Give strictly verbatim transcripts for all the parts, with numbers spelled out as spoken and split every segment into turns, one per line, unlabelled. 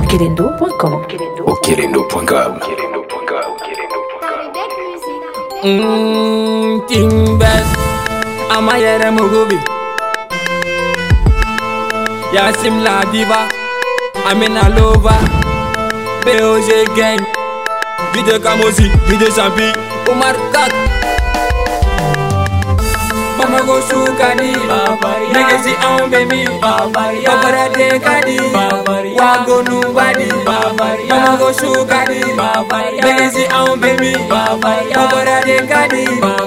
Okelendo point com.
Okelendo point com.
Mmm, Timbers, Amayere Mugubi. Yasim La Diva, Amina Lova, B O G Gang, Vide Kamosi, Vide Champi, Omar Kat. Mama go sukadi, Negesi on baby, Babara de Kadi, Wago nobody, Mama go sukadi, Negesi on baby, Babara de Kadi,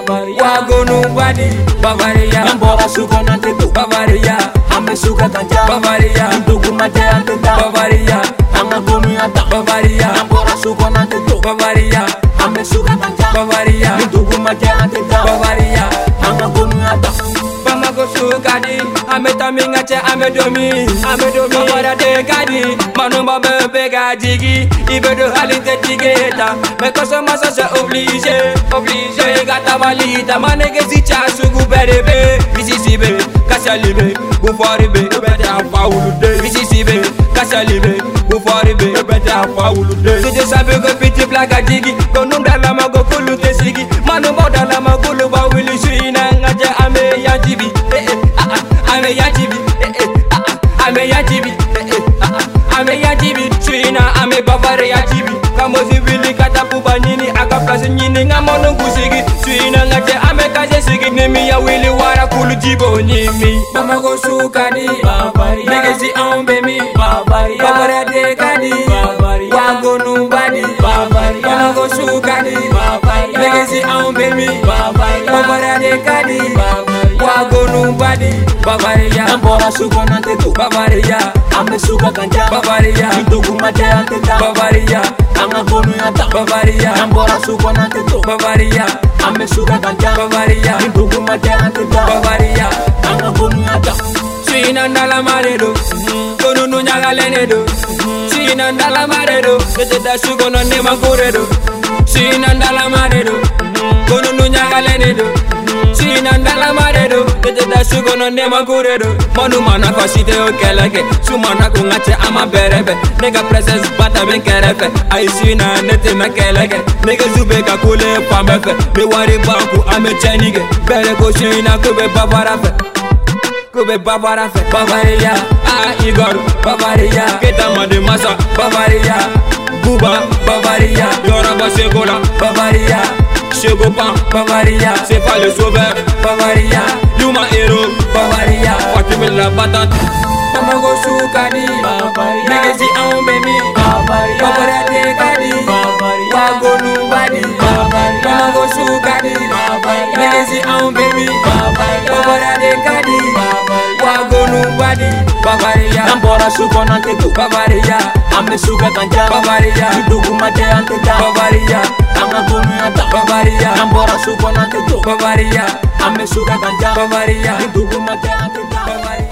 Wago nobody, Bavaria,
Mbora suka na tetu
Bavaria,
Ame suka kanja
Bavaria,
Ndugu mate anteta
Bavaria,
Ama gonu yata
Bavaria,
Mbora suka na tetu
Bavaria,
Ame suka kanja
Bavaria,
Ndugu mate anteta
Bavaria.
Ama gonu yata
Mama go sukadi, ame taminga che ame domi, ame domi. Babara de kadi, manu mabe bega digi, ibe de halite tigeta. Me koso masa se oblige, oblige. Gata malita, manege si chasu gu berebe, bisi sibe, kasha libe, gu foribe, bete afa ulude. Bisi sibe, kasha libe, gu foribe, bete afa ulude. Sije sabe go piti plaga digi, go nunda la mago kulu te sigi, manu moda la magulu ba wili shuina ngaje ame ya jibi, eh eh ah ah, ame ya jibi, eh eh ah ah, ame ya jibi, eh eh ah ah, ame ya jibi, shuina ame bavare ya jibi, kamo zibili kata puba nini aka place nini ngamono kusigi, shuina ngaje ame kaje sigi nimi ya wili wara kulu jibo nimi. Mama go sukadi, negesi on baby, babara de kadi, wago nobody, mama go sukadi, negesi on baby, babara de kadi, wago nobody, Bavaria,
Mbora suka na tetu
Bavaria,
Ame suka kanja
Bavaria,
Ndugu mate anteta
Bavaria,
Ama gonu yata
Bavaria,
Mbora suka na tetu
Bavaria,
Ame suka kanja
Bavaria,
Ndugu mate anteta
Bavaria.
Ama gonu yata
Sina ndala maredo, kono no nyaga lenedo. Sina ndala maredo, tete da sugo no nema kuredo. Sina ndala maredo, kono no nyaga lenedo. Sina ndala maredo, tete da sugo no nema kuredo. Manu mana fasite o keleke, sumana kungache ama berebe. Nega princess bata ben kerefe, ai sina nete na keleke. Nega zube ka kule pamefe, me wari banku ame chenige. Bere ko sina kube babara fe. Kube Bavaria, Bavaria, ah Igor, Bavaria, Ketama de Masa, Bavaria, Buba, Bavaria, Yoraba Segola, Bavaria, Shegopan, Bavaria, Sefa le Sauveur, Bavaria, Yuma Hero, Bavaria, Fatimel la Batante, Mama go sukadi, Negesi on baby, Bavaria de Kadi, Wago nobody, Mama go sukadi, Negesi on baby, Bavaria de Kadi, Wago nobody, Bavaria,
Mbora suka na tetu
Bavaria,
Ame suka kanja
Bavaria,
Ndugu mate anteta
Bavaria,
Ama gonu yata
Bavaria,
Mbora suka na tetu
Bavaria,
Ame suka kanja
Bavaria,
Ndugu mate anteta
Bavaria.